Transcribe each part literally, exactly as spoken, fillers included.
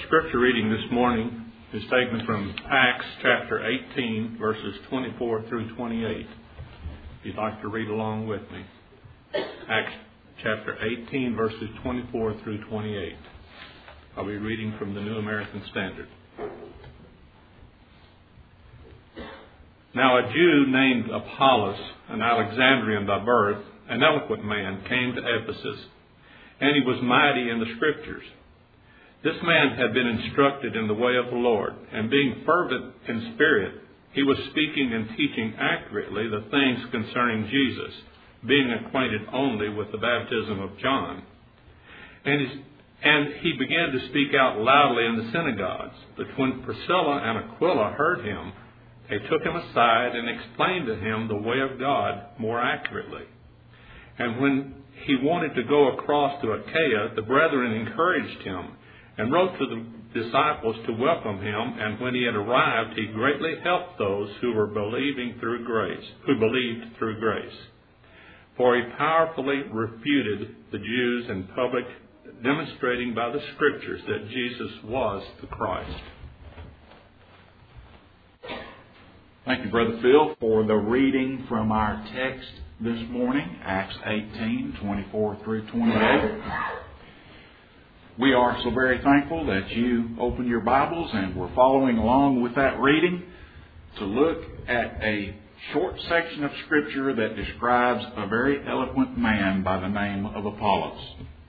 scripture reading this morning is taken from Acts chapter eighteen, verses twenty-four through twenty-eight. If you'd like to read along with me. Acts chapter eighteen, verses twenty-four through twenty-eight. I'll be reading from the New American Standard. Now a Jew named Apollos, an Alexandrian by birth, an eloquent man, came to Ephesus, and he was mighty in the Scriptures. This man had been instructed in the way of the Lord, and being fervent in spirit, he was speaking and teaching accurately the things concerning Jesus, being acquainted only with the baptism of John. And, his, and he began to speak out loudly in the synagogues. But when Priscilla and Aquila heard him, they took him aside and explained to him the way of God more accurately. And when he wanted to go across to Achaia, the brethren encouraged him and wrote to the disciples to welcome him. And when he had arrived, he greatly helped those who were believing through grace, who believed through grace. For he powerfully refuted the Jews in public, demonstrating by the Scriptures that Jesus was the Christ. Thank you, Brother Phil, for the reading from our text this morning, Acts eighteen, twenty-four through twenty-eight. We are so very thankful that you open your Bibles and we're following along with that reading to look at a short section of Scripture that describes a very eloquent man by the name of Apollos.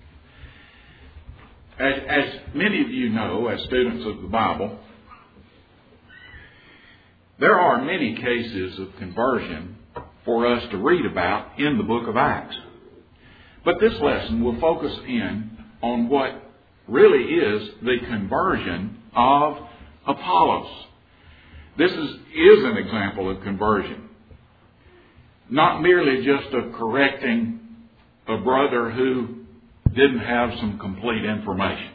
As, as many of you know, as students of the Bible, there are many cases of conversion for us to read about in the book of Acts. But this lesson will focus in on what really is the conversion of Apollos. This is, is an example of conversion. Not merely just of correcting a brother who didn't have some complete information.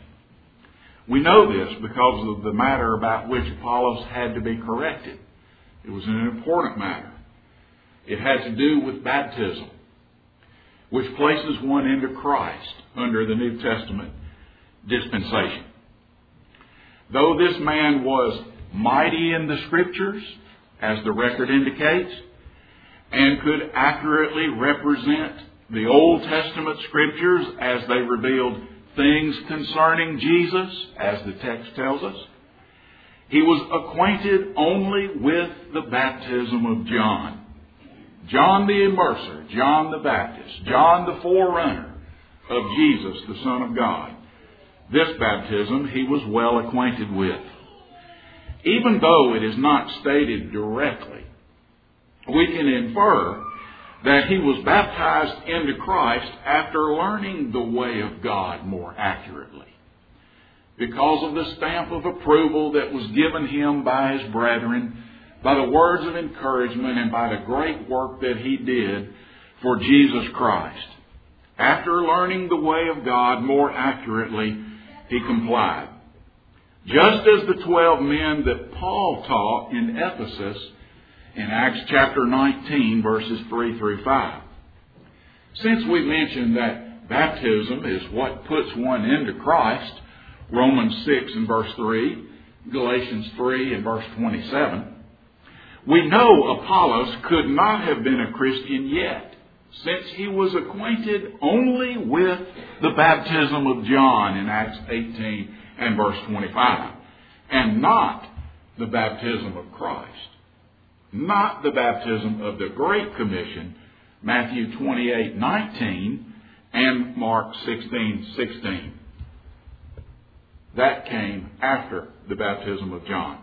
We know this because of the matter about which Apollos had to be corrected. It was an important matter. It had to do with baptism, which places one into Christ under the New Testament dispensation. Though this man was mighty in the Scriptures, as the record indicates, and could accurately represent the Old Testament Scriptures as they revealed things concerning Jesus, as the text tells us, he was acquainted only with the baptism of John. John the Immerser, John the Baptist, John the forerunner of Jesus, the Son of God. This baptism he was well acquainted with. Even though it is not stated directly, we can infer that he was baptized into Christ after learning the way of God more accurately, because of the stamp of approval that was given him by his brethren, by the words of encouragement, and by the great work that he did for Jesus Christ. After learning the way of God more accurately, he complied. Just as the twelve men that Paul taught in Ephesus in Acts chapter nineteen, verses three through five. Since we mentioned that baptism is what puts one into Christ, Romans six and verse three, Galatians three and verse twenty-seven, we know Apollos could not have been a Christian yet, since he was acquainted only with the baptism of John in Acts eighteen and verse twenty-five, and not the baptism of Christ, not the baptism of the Great Commission, Matthew twenty-eight nineteen and Mark sixteen sixteen. That came after the baptism of John.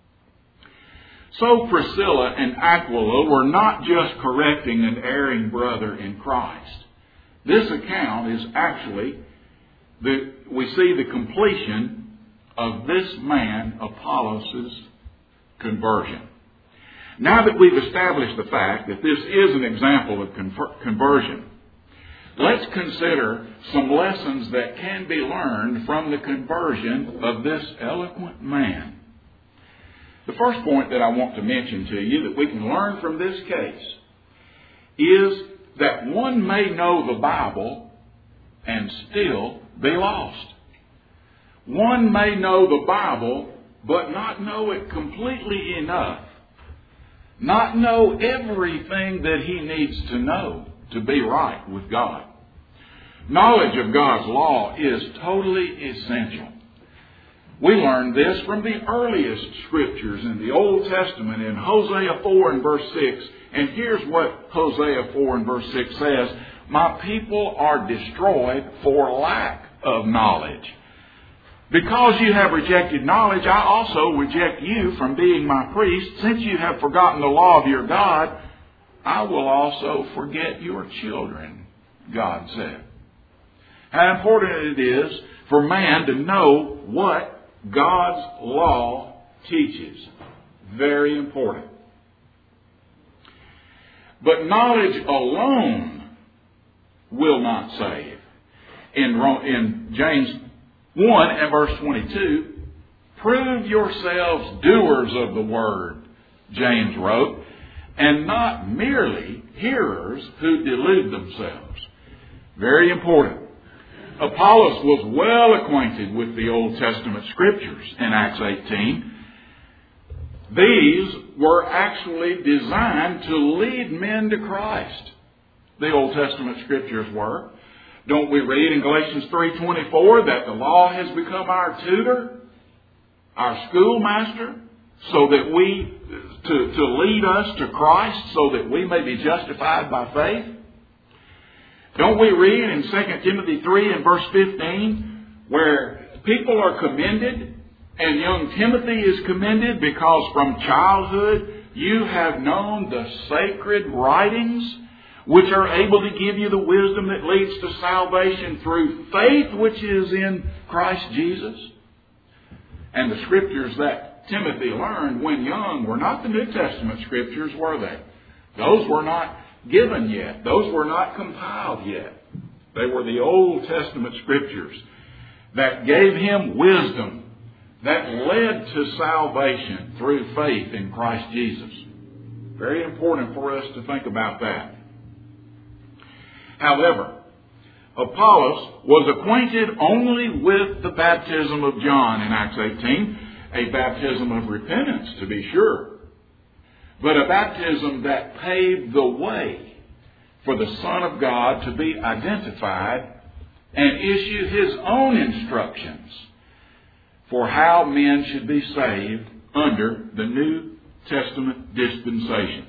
So Priscilla and Aquila were not just correcting an erring brother in Christ. This account is actually, the, we see the completion of this man, Apollos' conversion. Now that we've established the fact that this is an example of conver- conversion, let's consider some lessons that can be learned from the conversion of this eloquent man. The first point that I want to mention to you that we can learn from this case is that one may know the Bible and still be lost. one may know the Bible, but not know it completely enough. Not know everything that he needs to know to be right with God. Knowledge of God's law is totally essential. We learn this from the earliest scriptures in the Old Testament in Hosea four and verse six. And here's what Hosea four and verse six says. My people are destroyed for lack of knowledge. Because you have rejected knowledge, I also reject you from being my priest. Since you have forgotten the law of your God, I will also forget your children, God said. How important it is for man to know what God's law teaches. Very important. But knowledge alone will not save. In, in James one and verse twenty-two, prove yourselves doers of the word, James wrote, and not merely hearers who delude themselves. Very important. Apollos was well acquainted with the Old Testament scriptures in Acts eighteen. These were actually designed to lead men to Christ. The Old Testament scriptures were. Don't we read in Galatians three twenty-four that the law has become our tutor, our schoolmaster, so that we, to, to lead us to Christ, so that we may be justified by faith? Don't we read in Second Timothy three and verse fifteen where people are commended and young Timothy is commended because from childhood you have known the sacred writings which are able to give you the wisdom that leads to salvation through faith which is in Christ Jesus? And the scriptures that Timothy learned when young were not the New Testament scriptures, were they? Those were not given yet. Those were not compiled yet. They were the Old Testament scriptures that gave him wisdom that led to salvation through faith in Christ Jesus. Very important for us to think about that. However, Apollos was acquainted only with the baptism of John in Acts eighteen, a baptism of repentance to be sure, but a baptism that paved the way for the Son of God to be identified and issue his own instructions for how men should be saved under the New Testament dispensation.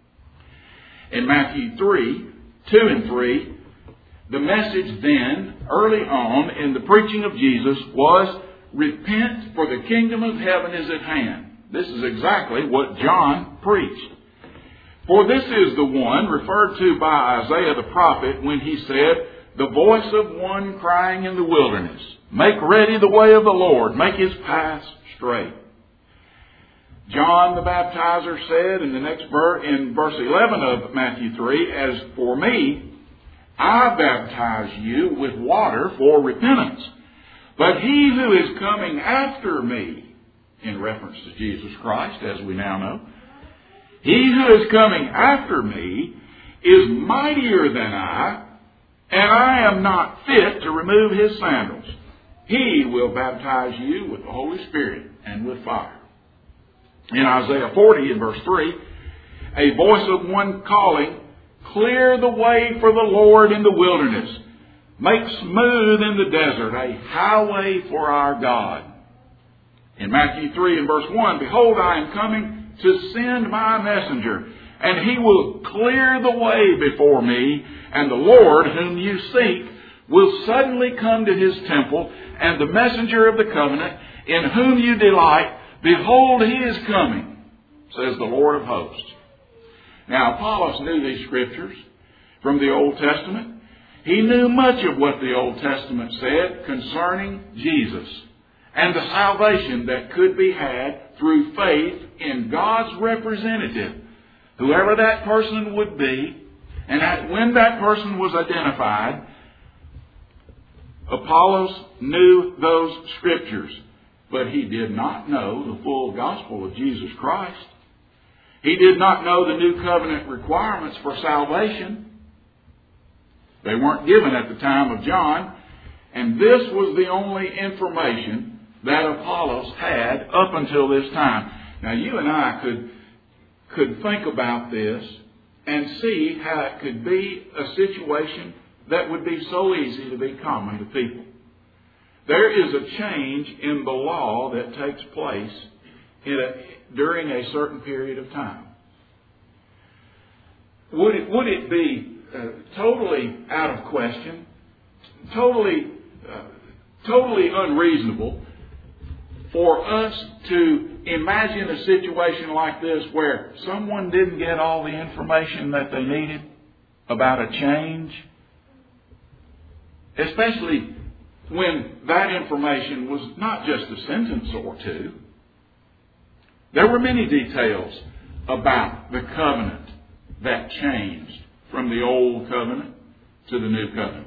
In Matthew three, two and three, the message then, early on in the preaching of Jesus, was, repent, for the kingdom of heaven is at hand. This is exactly what John preached. For this is the one referred to by Isaiah the prophet when he said, the voice of one crying in the wilderness, make ready the way of the Lord, make his paths straight. John the baptizer said in the next verse, in verse eleven of Matthew three, as for me, I baptize you with water for repentance. But he who is coming after me, in reference to Jesus Christ, as we now know, he who is coming after me is mightier than I, and I am not fit to remove his sandals. He will baptize you with the Holy Spirit and with fire. In Isaiah forty and verse three, a voice of one calling, clear the way for the Lord in the wilderness. Make smooth in the desert a highway for our God. In Matthew three and verse one, behold, I am coming to send my messenger, and he will clear the way before me, and the Lord whom you seek will suddenly come to his temple, and the messenger of the covenant in whom you delight, behold, he is coming, says the Lord of hosts. Now, Apollos knew these scriptures from the Old Testament. He knew much of what the Old Testament said concerning Jesus and the salvation that could be had through faith in God's representative, whoever that person would be. And that when that person was identified, Apollos knew those scriptures, but he did not know the full gospel of Jesus Christ. He did not know the new covenant requirements for salvation. They weren't given at the time of John, And this was the only information that Apollos had up until this time. Now you and I could, could think about this and see how it could be a situation that would be so easy to be common to people. There is a change in the law that takes place in a, during a certain period of time. Would it, would it be uh, totally out of question, totally, uh, totally unreasonable for us to imagine a situation like this where someone didn't get all the information that they needed about a change? Especially when that information was not just a sentence or two. There were many details about the covenant that changed from the old covenant to the new covenant.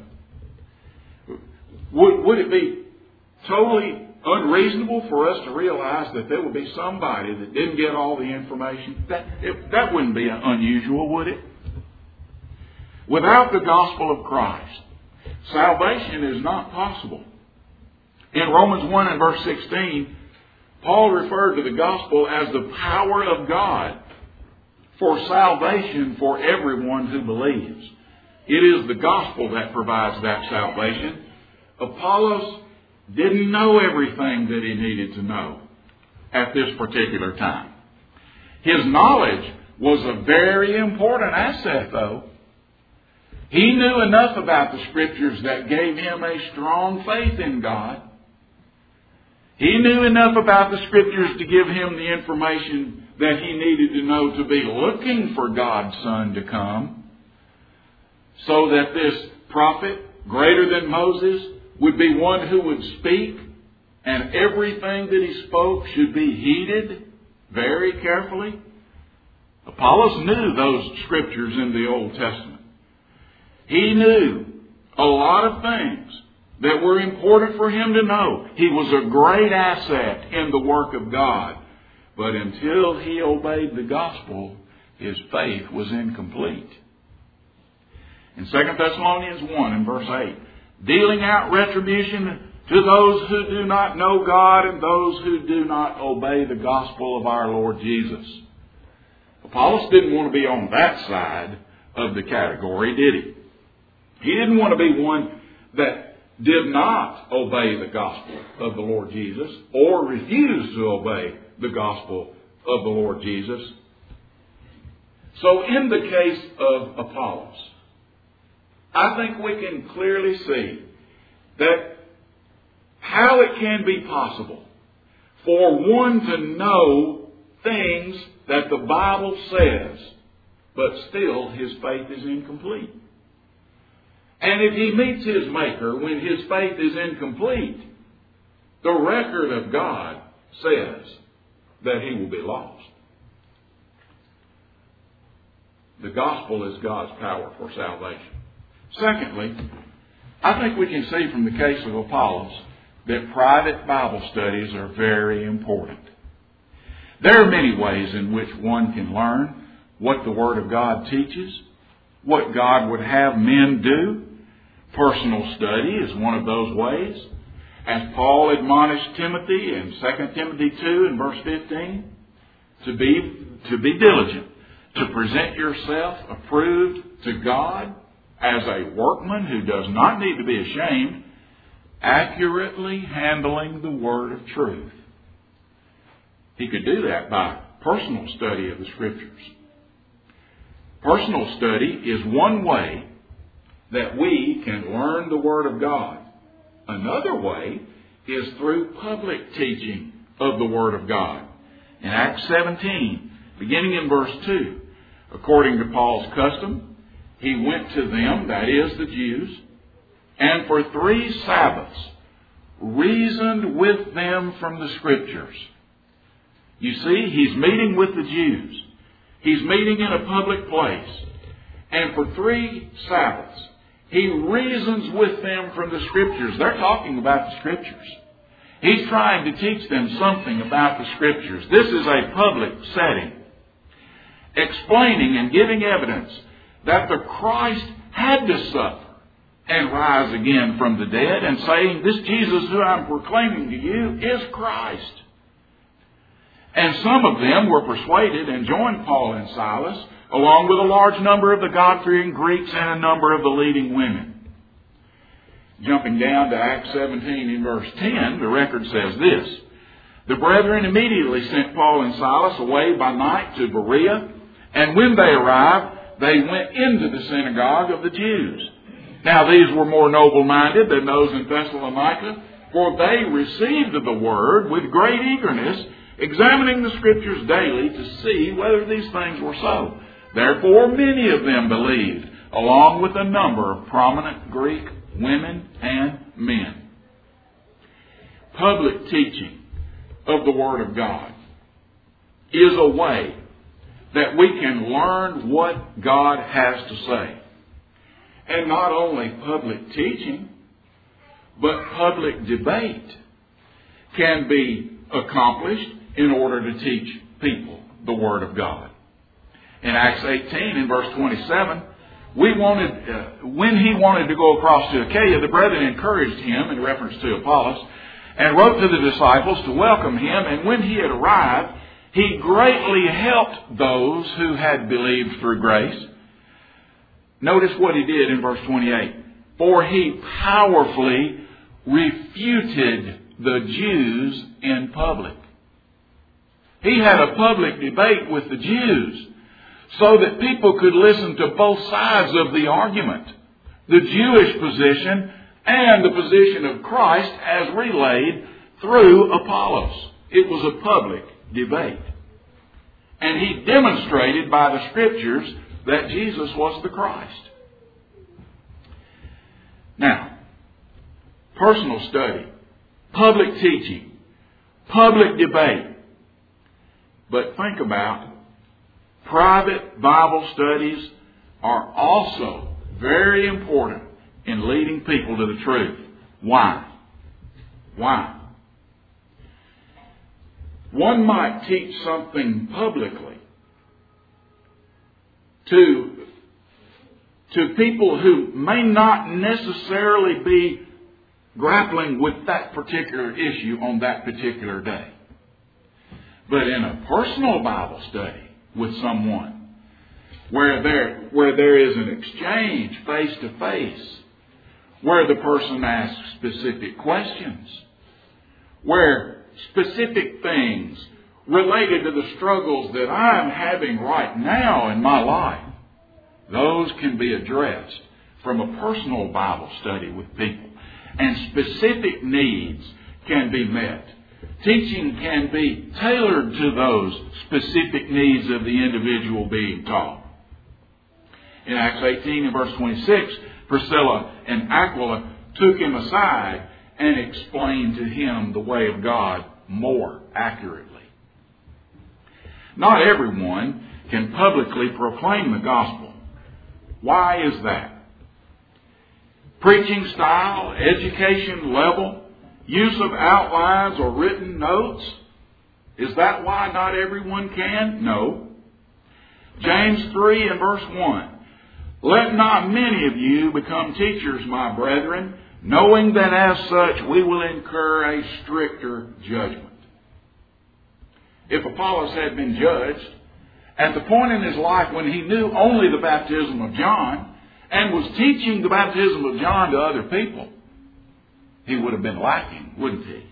Would, would it be totally unreasonable for us to realize that there would be somebody that didn't get all the information? That, it, that wouldn't be unusual, would it? Without the gospel of Christ, salvation is not possible. In Romans one and verse sixteen, Paul referred to the gospel as the power of God for salvation for everyone who believes. It is the gospel that provides that salvation. Apollos didn't know everything that he needed to know at this particular time. His knowledge was a very important asset, though. He knew enough about the Scriptures that gave him a strong faith in God. He knew enough about the Scriptures to give him the information that he needed to know to be looking for God's Son to come, so that this prophet, greater than Moses, would be one who would speak, and everything that he spoke should be heeded very carefully. Apollos knew those Scriptures in the Old Testament. He knew a lot of things that were important for him to know. He was a great asset in the work of God. But until he obeyed the gospel, his faith was incomplete. In Second Thessalonians one and verse eight, dealing out retribution to those who do not know God and those who do not obey the gospel of our Lord Jesus. Apollos didn't want to be on that side of the category, did he? He didn't want to be one that did not obey the gospel of the Lord Jesus or refused to obey the gospel of the Lord Jesus. So in the case of Apollos, I think we can clearly see that how it can be possible for one to know things that the Bible says, but still his faith is incomplete. And if he meets his Maker when his faith is incomplete, the record of God says that he will be lost. The gospel is God's power for salvation. Secondly, I think we can see from the case of Apollos that private Bible studies are very important. There are many ways in which one can learn what the Word of God teaches, what God would have men do. Personal study is one of those ways. As Paul admonished Timothy in Second Timothy two and verse fifteen, to be, to be diligent, to present yourself approved to God as a workman who does not need to be ashamed, accurately handling the word of truth. He could do that by personal study of the Scriptures. Personal study is one way that we can learn the Word of God. Another way is through public teaching of the Word of God. In Acts seventeen, beginning in verse two, according to Paul's custom, he went to them, that is, the Jews, and for three Sabbaths reasoned with them from the Scriptures. You see, he's meeting with the Jews. He's meeting in a public place. And for three Sabbaths, he reasons with them from the Scriptures. They're talking about the Scriptures. He's trying to teach them something about the Scriptures. This is a public setting. Explaining and giving evidence that the Christ had to suffer and rise again from the dead, and saying, this Jesus who I'm proclaiming to you is Christ. And some of them were persuaded and joined Paul and Silas, along with a large number of the God-fearing Greeks and a number of the leading women. Jumping down to Acts seventeen in verse ten, the record says this. The brethren immediately sent Paul and Silas away by night to Berea, and when they arrived, they went into the synagogue of the Jews. Now these were more noble-minded than those in Thessalonica, for they received the word with great eagerness, examining the Scriptures daily to see whether these things were so. Therefore many of them believed, along with a number of prominent Greek women and men. Public teaching of the Word of God is a way that we can learn what God has to say. And not only public teaching, but public debate can be accomplished in order to teach people the Word of God. In Acts eighteen, in verse twenty-seven, we wanted, uh, when he wanted to go across to Achaia, the brethren encouraged him in reference to Apollos, and wrote to the disciples to welcome him. And when he had arrived, he greatly helped those who had believed through grace. Notice what he did in verse twenty-eight. For he powerfully refuted the Jews in public. He had a public debate with the Jews so that people could listen to both sides of the argument. The Jewish position and the position of Christ as relayed through Apollos. It was a public debate. And he demonstrated by the Scriptures that Jesus was the Christ. Now, personal study, public teaching, public debate. But think about it. Private Bible studies are also very important in leading people to the truth. Why? Why? One might teach something publicly to, to people who may not necessarily be grappling with that particular issue on that particular day. But in a personal Bible study with someone, where there, where there is an exchange face to face, where the person asks specific questions, where specific things related to the struggles that I'm having right now in my life, those can be addressed from a personal Bible study with people. And specific needs can be met. Teaching can be tailored to those specific needs of the individual being taught. In Acts eighteen and verse twenty-six, Priscilla and Aquila took him aside and explained to him the way of God more accurately. Not everyone can publicly proclaim the gospel. Why is that? Preaching style, education level, use of outlines or written notes. Is that why not everyone can? No. James three and verse one. Let not many of you become teachers, my brethren, knowing that as such we will incur a stricter judgment. If Apollos had been judged at the point in his life when he knew only the baptism of John and was teaching the baptism of John to other people, he would have been lacking, wouldn't he?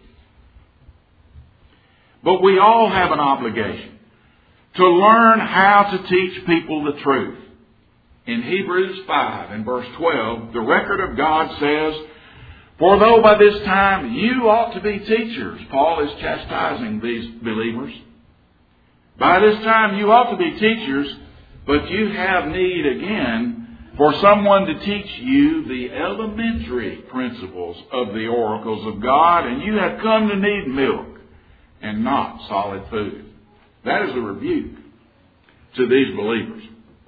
But we all have an obligation to learn how to teach people the truth. In Hebrews five and verse twelve, the record of God says, for though by this time you ought to be teachers, Paul is chastising these believers. By this time you ought to be teachers, but you have need again for someone to teach you the elementary principles of the oracles of God, and you have come to need milk and not solid food. That is a rebuke to these believers.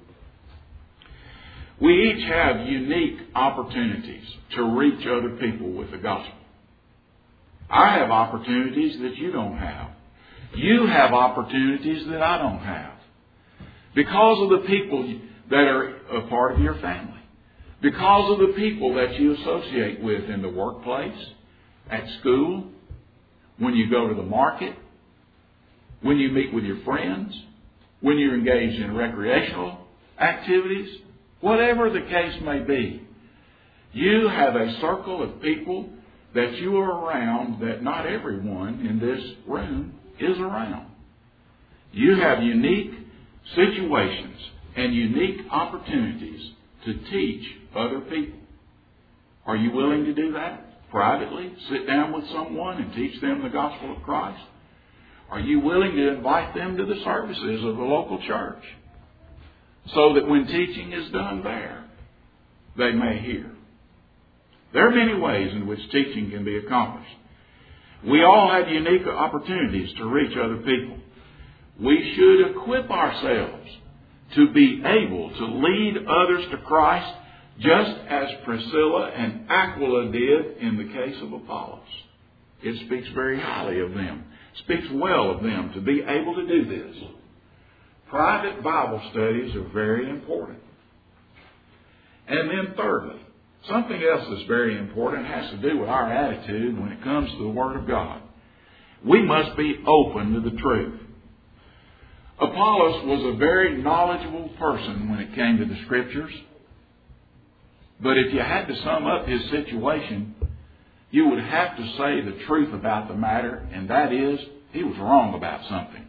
We each have unique opportunities to reach other people with the gospel. I have opportunities that you don't have. You have opportunities that I don't have. Because of the people that are a part of your family. because of the people that you associate with in the workplace, at school, when you go to the market, when you meet with your friends, when you're engaged in recreational activities, whatever the case may be. You have a circle of people that you are around that not everyone in this room is around. You have unique situations and unique opportunities to teach other people. Are you willing to do that privately? Sit down with someone and teach them the gospel of Christ? Are you willing to invite them to the services of the local church so that when teaching is done there, they may hear? There are many ways in which teaching can be accomplished. We all have unique opportunities to reach other people. We should equip ourselves to be able to lead others to Christ, just as Priscilla and Aquila did in the case of Apollos. It speaks very highly of them. Speaks well of them to be able to do this. Private Bible studies are very important. And then thirdly, something else that's very important has to do with our attitude when it comes to the Word of God. We must be open to the truth. Apollos was a very knowledgeable person when it came to the Scriptures. But if you had to sum up his situation, you would have to say the truth about the matter, and that is, he was wrong about something.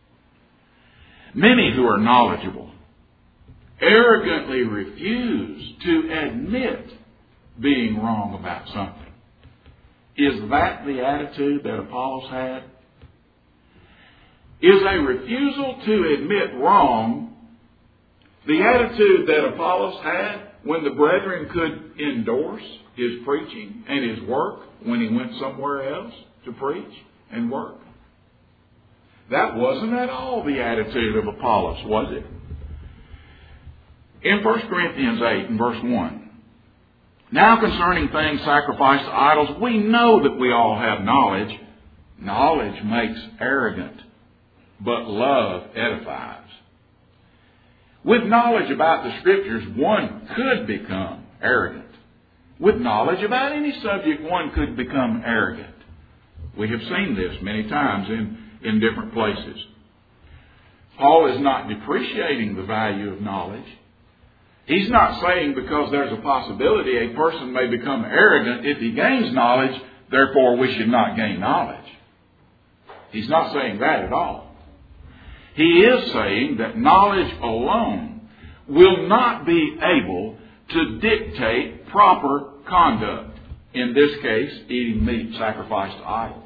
Many who are knowledgeable arrogantly refuse to admit being wrong about something. Is that the attitude that Apollos had? Is a refusal to admit wrong the attitude that Apollos had when the brethren could endorse his preaching and his work when he went somewhere else to preach and work? That wasn't at all the attitude of Apollos, was it? In First Corinthians eight and verse one, now concerning things sacrificed to idols, we know that we all have knowledge. Knowledge makes arrogant, but love edifies. With knowledge about the Scriptures, one could become arrogant. With knowledge about any subject, one could become arrogant. We have seen this many times in, in different places. Paul is not depreciating the value of knowledge. He's not saying because there's a possibility a person may become arrogant if he gains knowledge, therefore we should not gain knowledge. He's not saying that at all. He is saying that knowledge alone will not be able to dictate proper conduct. In this case, eating meat sacrificed to idols.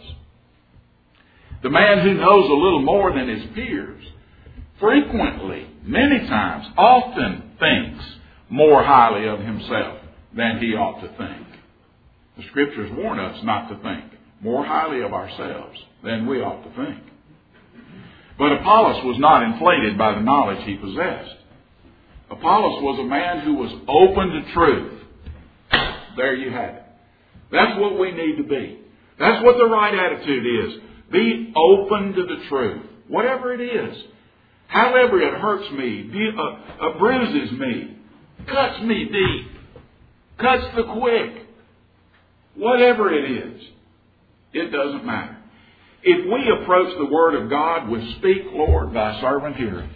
The man who knows a little more than his peers frequently, many times, often thinks more highly of himself than he ought to think. The Scriptures warn us not to think more highly of ourselves than we ought to think. But Apollos was not inflated by the knowledge he possessed. Apollos was a man who was open to truth. There you have it. That's what we need to be. That's what the right attitude is. Be open to the truth, whatever it is. However it hurts me, uh, uh, bruises me, cuts me deep, cuts the quick, whatever it is, it doesn't matter. If we approach the Word of God with "Speak, Lord, thy servant heareth,"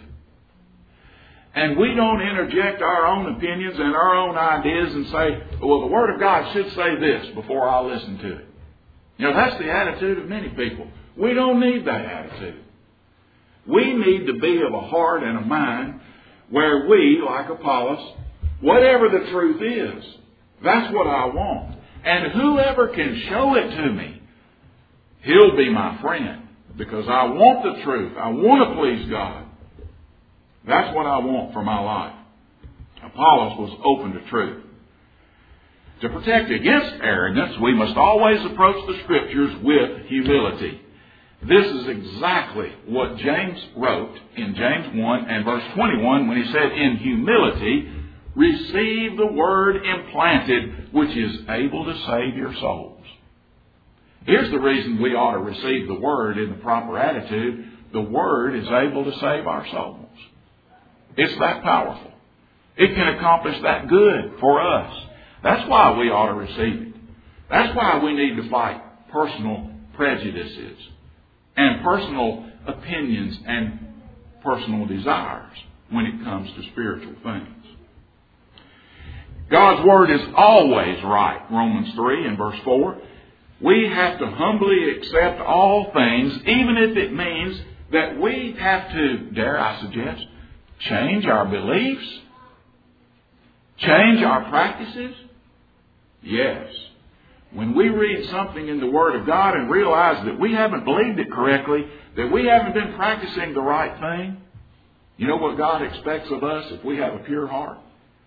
and we don't interject our own opinions and our own ideas and say, well, the Word of God should say this before I listen to it. You know, that's the attitude of many people. We don't need that attitude. We need to be of a heart and a mind where we, like Apollos, whatever the truth is, that's what I want. And whoever can show it to me, he'll be my friend. Because I want the truth. I want to please God. That's what I want for my life. Apollos was open to truth. To protect against arrogance, we must always approach the Scriptures with humility. This is exactly what James wrote in James one and verse twenty-one when he said, in humility, receive the word implanted, which is able to save your souls. Here's the reason we ought to receive the Word in the proper attitude. The Word is able to save our souls. It's that powerful. It can accomplish that good for us. That's why we ought to receive it. That's why we need to fight personal prejudices and personal opinions and personal desires when it comes to spiritual things. God's Word is always right, Romans three and verse four. We have to humbly accept all things, even if it means that we have to, dare I suggest, change our beliefs, change our practices. Yes. When we read something in the Word of God and realize that we haven't believed it correctly, that we haven't been practicing the right thing, you know what God expects of us if we have a pure heart?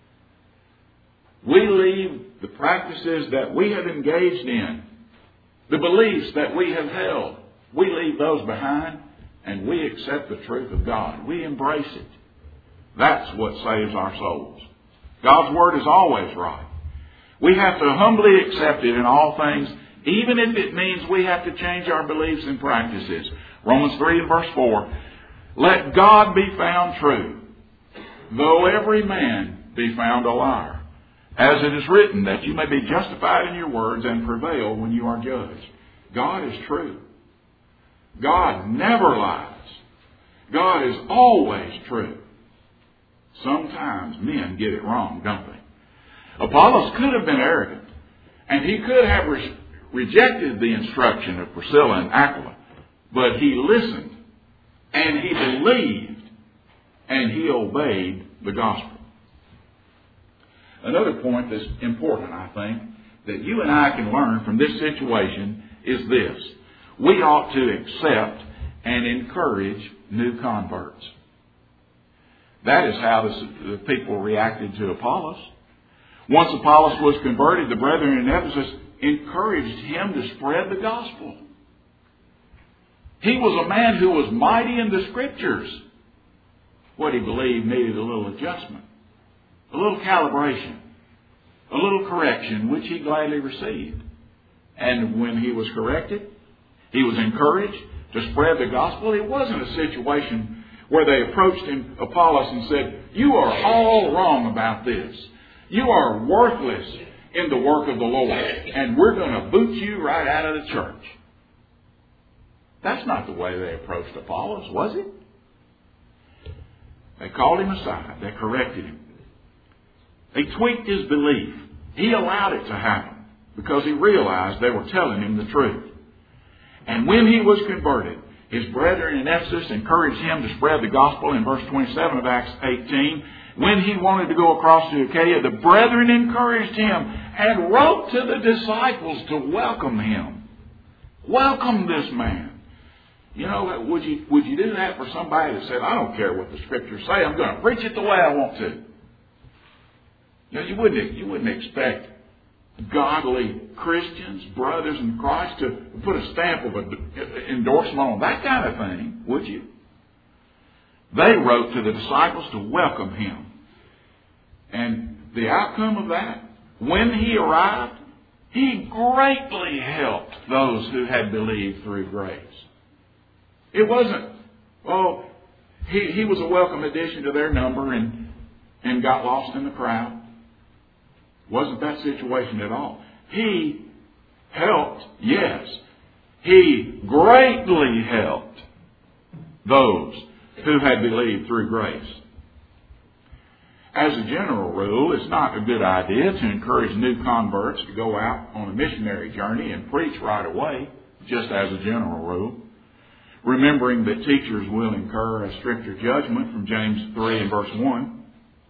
We leave the practices that we have engaged in, the beliefs that we have held, we leave those behind and we accept the truth of God. We embrace it. That's what saves our souls. God's Word is always right. We have to humbly accept it in all things, even if it means we have to change our beliefs and practices. Romans three and verse four, let God be found true, though every man be found a liar. As it is written, that you may be justified in your words and prevail when you are judged. God is true. God never lies. God is always true. Sometimes men get it wrong, don't they? Apollos could have been arrogant, and he could have re- rejected the instruction of Priscilla and Aquila, but he listened, and he believed, and he obeyed the gospel. Another point that's important, I think, that you and I can learn from this situation is this. We ought to accept and encourage new converts. That is how the people reacted to Apollos. Once Apollos was converted, the brethren in Ephesus encouraged him to spread the gospel. He was a man who was mighty in the Scriptures. What he believed needed a little adjustment, a little calibration, a little correction, which he gladly received. And when he was corrected, he was encouraged to spread the gospel. It wasn't a situation where they approached him, Apollos, and said, you are all wrong about this. You are worthless in the work of the Lord, and we're going to boot you right out of the church. That's not the way they approached Apollos, was it? They called him aside. They corrected him. They tweaked his belief. He allowed it to happen because he realized they were telling him the truth. And when he was converted, his brethren in Ephesus encouraged him to spread the gospel in verse twenty-seven of Acts eighteen. When he wanted to go across to Achaia, the brethren encouraged him and wrote to the disciples to welcome him. Welcome this man. You know, would you, would you do that for somebody that said, I don't care what the Scriptures say, I'm going to preach it the way I want to? You know, you wouldn't, you wouldn't expect godly Christians, brothers in Christ, to put a stamp of an endorsement on that kind of thing, would you? They wrote to the disciples to welcome him. And the outcome of that, when he arrived, he greatly helped those who had believed through grace. It wasn't, oh, he, he was a welcome addition to their number and, and got lost in the crowd. Wasn't that situation at all. He helped, yes. He greatly helped those who had believed through grace. As a general rule, it's not a good idea to encourage new converts to go out on a missionary journey and preach right away, just as a general rule. Remembering that teachers will incur a stricter judgment from James three and verse one.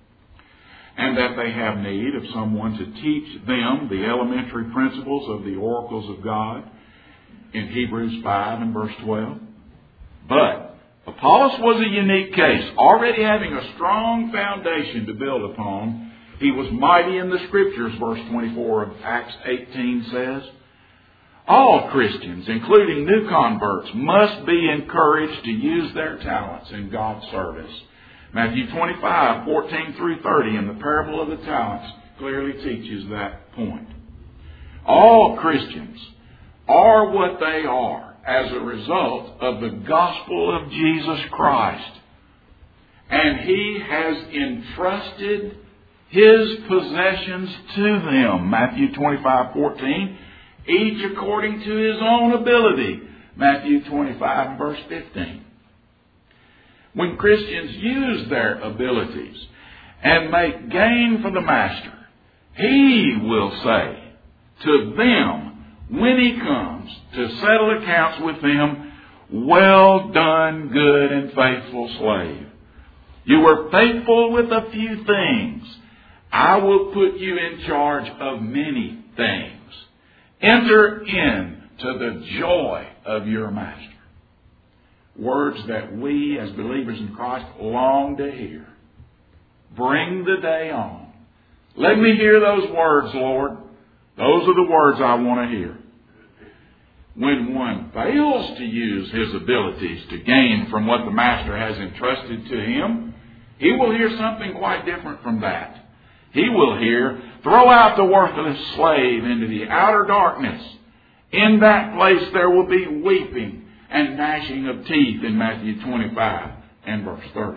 And that they have need of someone to teach them the elementary principles of the oracles of God in Hebrews five and verse twelve. But Apollos was a unique case, already having a strong foundation to build upon. He was mighty in the Scriptures, verse twenty-four of Acts eighteen says. All Christians, including new converts, must be encouraged to use their talents in God's service. Matthew twenty-five, fourteen through thirty in the parable of the talents clearly teaches that point. All Christians are what they are as a result of the gospel of Jesus Christ. And He has entrusted his possessions to them, Matthew twenty-five fourteen, each according to his own ability, Matthew twenty-five and verse fifteen. When Christians use their abilities and make gain for the Master, he will say to them when he comes to settle accounts with them, "Well done, good and faithful slave. You were faithful with a few things. I will put you in charge of many things. Enter into the joy of your Master." Words that we as believers in Christ long to hear. Bring the day on. Let me hear those words, Lord. Those are the words I want to hear. When one fails to use his abilities to gain from what the Master has entrusted to him, he will hear something quite different from that. He will hear, "Throw out the worthless slave into the outer darkness. In that place there will be weeping and gnashing of teeth," in Matthew twenty-five and verse thirty.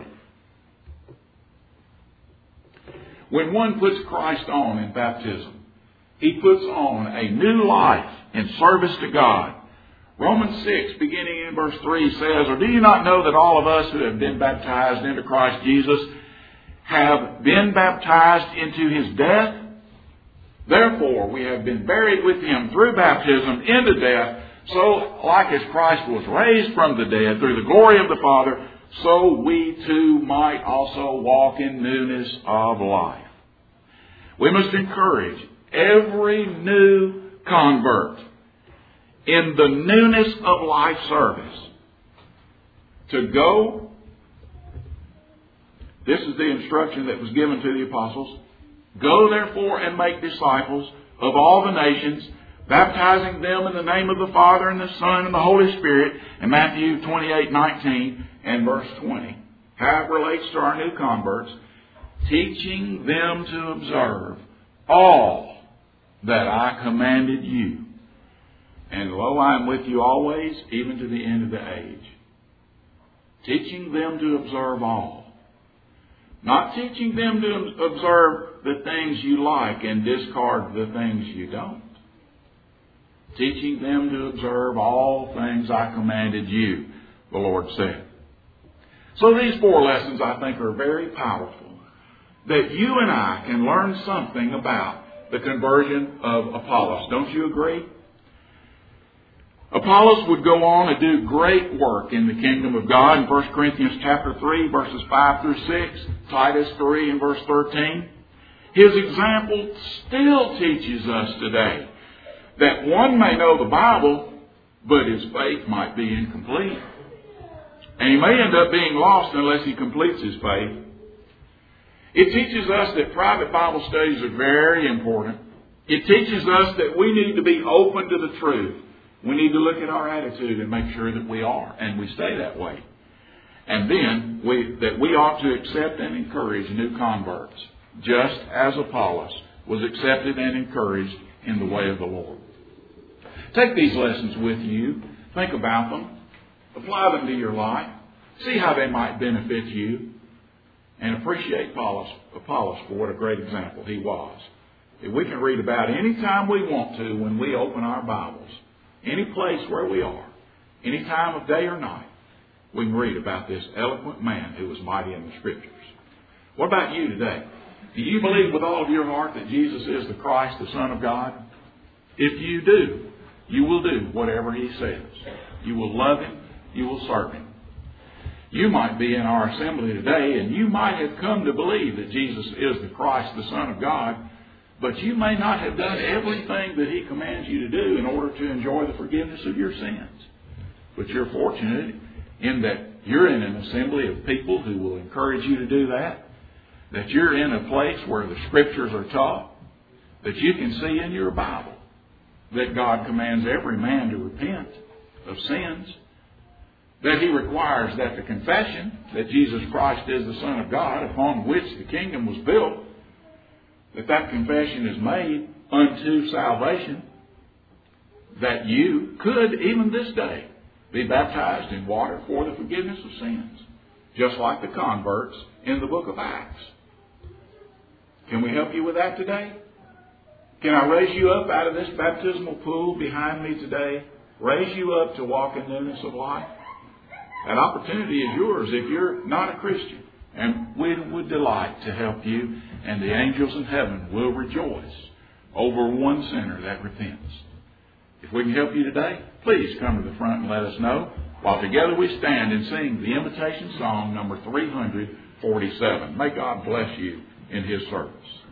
When one puts Christ on in baptism, he puts on a new life in service to God. Romans six, beginning in verse three, says, "Or do you not know that all of us who have been baptized into Christ Jesus have been baptized into his death? Therefore we have been buried with him through baptism into death, so like as Christ was raised from the dead through the glory of the Father, so we too might also walk in newness of life." We must encourage every new convert in the newness of life service to go. This is the instruction that was given to the apostles. "Go therefore and make disciples of all the nations, baptizing them in the name of the Father and the Son and the Holy Spirit," in Matthew twenty-eight nineteen and verse twenty. How it relates to our new converts. "Teaching them to observe all that I commanded you. And lo, I am with you always, even to the end of the age." Teaching them to observe all. Not teaching them to observe the things you like and discard the things you don't. Teaching them to observe all things I commanded you, the Lord said. So these four lessons, I think, are very powerful, that you and I can learn something about the conversion of Apollos. Don't you agree? Apollos would go on to do great work in the kingdom of God in First Corinthians chapter three, verses five through six, Titus three and verse thirteen. His example still teaches us today that one may know the Bible, but his faith might be incomplete. And he may end up being lost unless he completes his faith. It teaches us that private Bible studies are very important. It teaches us that we need to be open to the truth. We need to look at our attitude and make sure that we are, and we stay that way. And then we, that we ought to accept and encourage new converts, just as Apollos was accepted and encouraged in the way of the Lord. Take these lessons with you. Think about them. Apply them to your life. See how they might benefit you. And appreciate Apollos, Apollos for what a great example he was. If we can read about any time we want to when we open our Bibles, any place where we are, any time of day or night, we can read about this eloquent man who was mighty in the Scriptures. What about you today? Do you believe with all of your heart that Jesus is the Christ, the Son of God? If you do, you will do whatever he says. You will love him. You will serve him. You might be in our assembly today and you might have come to believe that Jesus is the Christ, the Son of God, but you may not have done everything that he commands you to do in order to enjoy the forgiveness of your sins. But you're fortunate in that you're in an assembly of people who will encourage you to do that, that you're in a place where the Scriptures are taught, that you can see in your Bible that God commands every man to repent of sins, that he requires that the confession that Jesus Christ is the Son of God, upon which the kingdom was built, that that confession is made unto salvation, that you could, even this day, be baptized in water for the forgiveness of sins, just like the converts in the book of Acts. Can we help you with that today? Can I raise you up out of this baptismal pool behind me today? Raise you up to walk in newness of life? That opportunity is yours if you're not a Christian. And we would delight to help you, and the angels in heaven will rejoice over one sinner that repents. If we can help you today, please come to the front and let us know, while together we stand and sing the invitation song number three hundred forty-seven. May God bless you in His service.